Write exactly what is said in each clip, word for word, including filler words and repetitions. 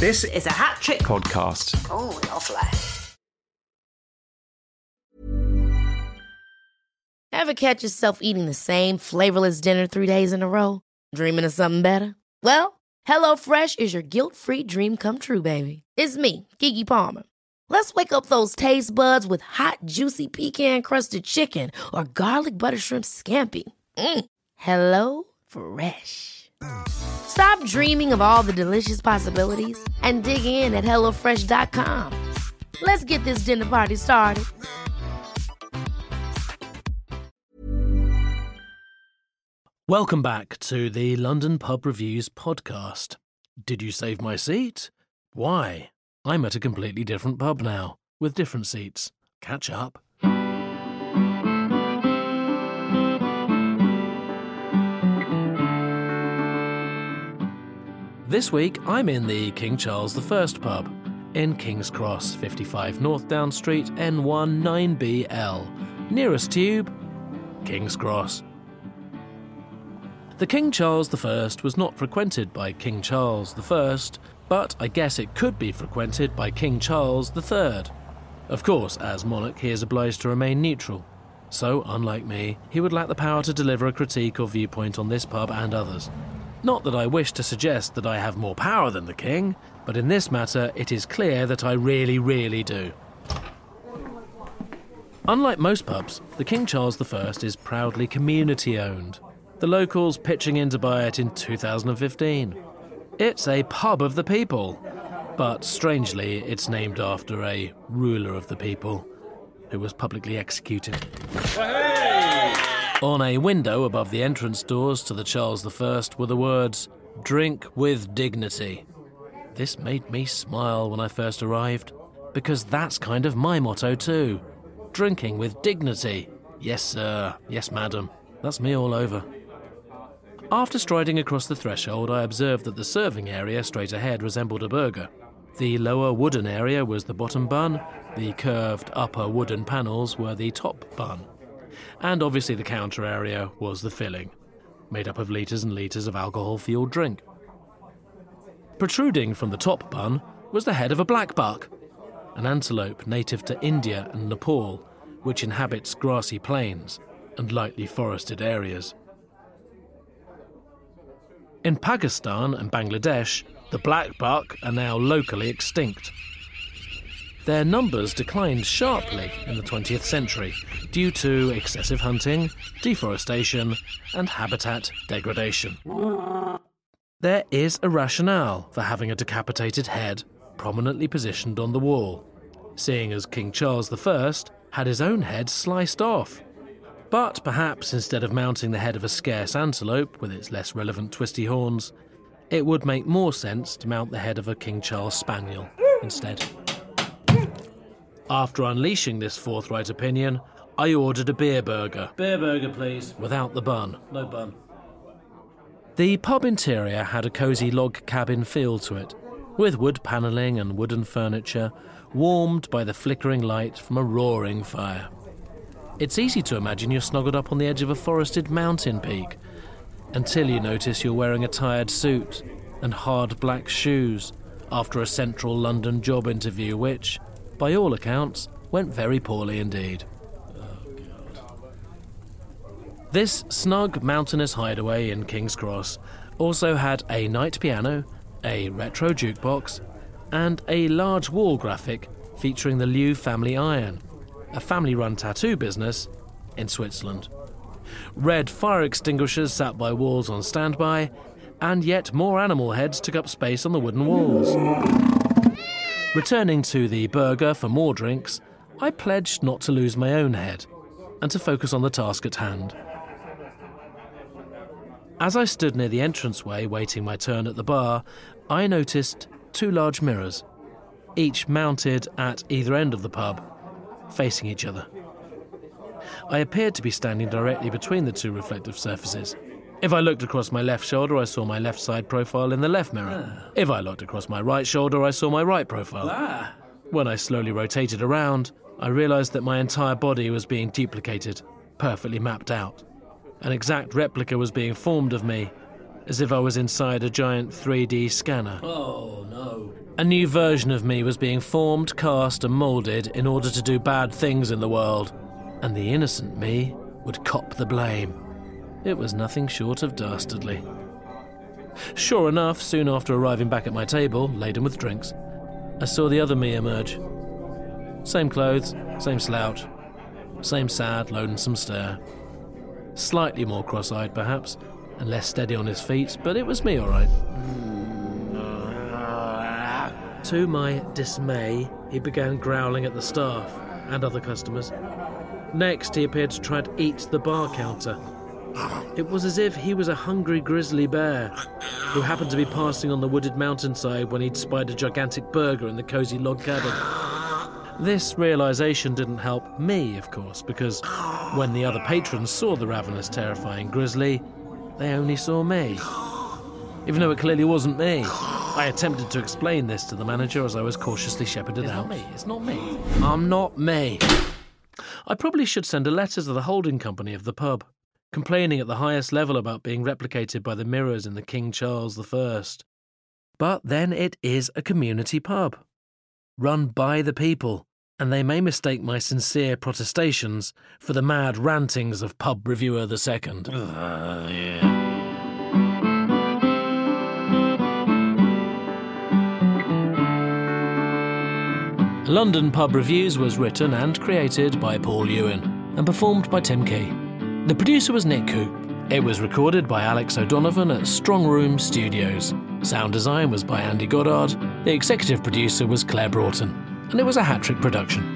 This is a hat trick podcast. Oh, lovely. Ever catch yourself eating the same flavorless dinner three days in a row? Dreaming of something better? Well, HelloFresh is your guilt-free dream come true, baby. It's me, Keke Palmer. Let's wake up those taste buds with hot, juicy pecan-crusted chicken or garlic butter shrimp scampi. Mm. Hello Fresh. Stop dreaming of all the delicious possibilities and dig in at hello fresh dot com. Let's get this dinner party started. Welcome back to the London Pub Reviews podcast. Did you save my seat? Why? I'm at a completely different pub now, with different seats. Catch up. This week, I'm in the King Charles the First pub, in King's Cross, fifty-five North Down Street, N one nine B L. Nearest tube, King's Cross. The King Charles the First was not frequented by King Charles the First, but I guess it could be frequented by King Charles the Third. Of course, as monarch, he is obliged to remain neutral. So, unlike me, he would lack the power to deliver a critique or viewpoint on this pub and others. Not that I wish to suggest that I have more power than the King, but in this matter, it is clear that I really, really do. Unlike most pubs, the King Charles the First is proudly community-owned. The locals pitching in to buy it in two thousand fifteen. It's a pub of the people, but strangely it's named after a ruler of the people who was publicly executed. Hey! On a window above the entrance doors to the Charles the First were the words, "Drink with dignity." This made me smile when I first arrived, because that's kind of my motto too. Drinking with dignity. Yes, sir. Yes, madam. That's me all over. After striding across the threshold, I observed that the serving area straight ahead resembled a burger. The lower wooden area was the bottom bun, the curved upper wooden panels were the top bun, and obviously the counter area was the filling, made up of litres and litres of alcohol-fueled drink. Protruding from the top bun was the head of a black buck, an antelope native to India and Nepal, which inhabits grassy plains and lightly forested areas. In Pakistan and Bangladesh, the black buck are now locally extinct. Their numbers declined sharply in the twentieth century due to excessive hunting, deforestation, and habitat degradation. There is a rationale for having a decapitated head prominently positioned on the wall, seeing as King Charles the First had his own head sliced off. But perhaps instead of mounting the head of a scarce antelope with its less relevant twisty horns, it would make more sense to mount the head of a King Charles Spaniel instead. After unleashing this forthright opinion, I ordered a beer burger. Beer burger, please. Without the bun. No bun. The pub interior had a cosy log cabin feel to it, with wood panelling and wooden furniture, warmed by the flickering light from a roaring fire. It's easy to imagine you're snuggled up on the edge of a forested mountain peak, until you notice you're wearing a tired suit and hard black shoes after a central London job interview which, by all accounts, went very poorly indeed. Oh, God. This snug mountainous hideaway in King's Cross also had a night piano, a retro jukebox, and a large wall graphic featuring the Liu family iron, a family-run tattoo business in Switzerland. Red fire extinguishers sat by walls on standby, and yet more animal heads took up space on the wooden walls. Returning to the burger for more drinks, I pledged not to lose my own head, and to focus on the task at hand. As I stood near the entranceway waiting my turn at the bar, I noticed two large mirrors, each mounted at either end of the pub, facing each other. I appeared to be standing directly between the two reflective surfaces. If I looked across my left shoulder, I saw my left side profile in the left mirror. Ah. If I looked across my right shoulder, I saw my right profile. Ah. When I slowly rotated around, I realised that my entire body was being duplicated, perfectly mapped out. An exact replica was being formed of me, as if I was inside a giant three D scanner. Oh, no. A new version of me was being formed, cast and moulded in order to do bad things in the world, and the innocent me would cop the blame. It was nothing short of dastardly. Sure enough, soon after arriving back at my table, laden with drinks, I saw the other me emerge. Same clothes, same slouch, same sad, lonesome stare. Slightly more cross-eyed, perhaps, and less steady on his feet, but it was me, all right. To my dismay, he began growling at the staff and other customers. Next, he appeared to try to eat the bar counter. It was as if he was a hungry grizzly bear who happened to be passing on the wooded mountainside when he'd spied a gigantic burger in the cosy log cabin. This realisation didn't help me, of course, because when the other patrons saw the ravenous, terrifying grizzly, they only saw me. Even though it clearly wasn't me. I attempted to explain this to the manager as I was cautiously shepherded out. It's not me, it's not me. I'm not me. I probably should send a letter to the holding company of the pub, complaining at the highest level about being replicated by the mirrors in the King Charles the First. But then it is a community pub, run by the people, and they may mistake my sincere protestations for the mad rantings of Pub Reviewer the Second. Uh, yeah. London Pub Reviews was written and created by Paul Ewan and performed by Tim Key. The producer was Nick Coop. It was recorded by Alex O'Donovan at Strong Room Studios. Sound design was by Andy Goddard. The executive producer was Claire Broughton. And it was a hat-trick production.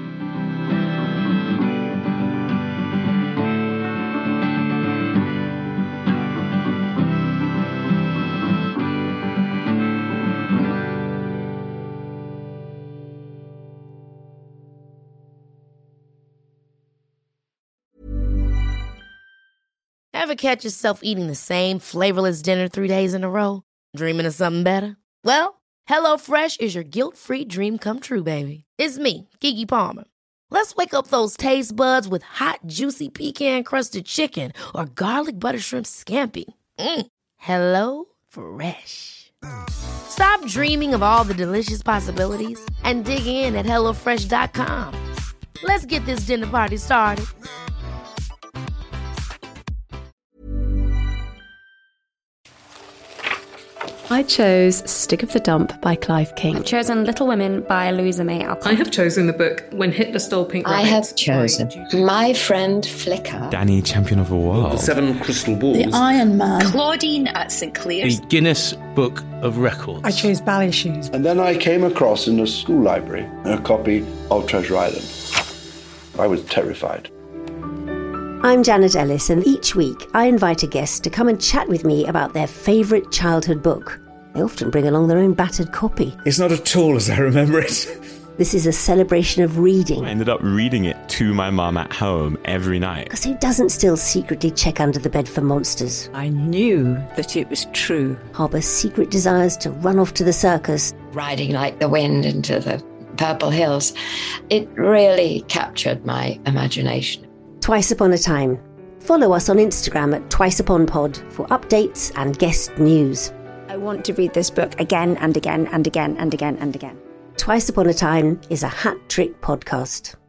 Ever catch yourself eating the same flavorless dinner three days in a row? Dreaming of something better? Well, HelloFresh is your guilt-free dream come true, baby. It's me, Keke Palmer. Let's wake up those taste buds with hot, juicy pecan-crusted chicken or garlic butter shrimp scampi. Mm. Hello Fresh. Stop dreaming of all the delicious possibilities and dig in at hello fresh dot com. Let's get this dinner party started. I chose Stick of the Dump by Clive King. I've chosen Little Women by Louisa May Alcott. I have chosen the book When Hitler Stole Pink Rabbit. I have chosen My Friend Flicker. Danny, Champion of the World. The Seven Crystal Balls. The Iron Man. Claudine at Sinclair's. The Guinness Book of Records. I chose Ballet Shoes. And then I came across in a school library a copy of Treasure Island. I was terrified. I'm Janet Ellis, and each week I invite a guest to come and chat with me about their favourite childhood book. They often bring along their own battered copy. It's not at all as I remember it. This is a celebration of reading. I ended up reading it to my mum at home every night. Because who doesn't still secretly check under the bed for monsters? I knew that it was true. Harbour secret desires to run off to the circus. Riding like the wind into the purple hills. It really captured my imagination. Twice Upon a Time. Follow us on Instagram at twiceUponPod for updates and guest news. I want to read this book again and again and again and again and again. Twice Upon a Time is a hat-trick podcast.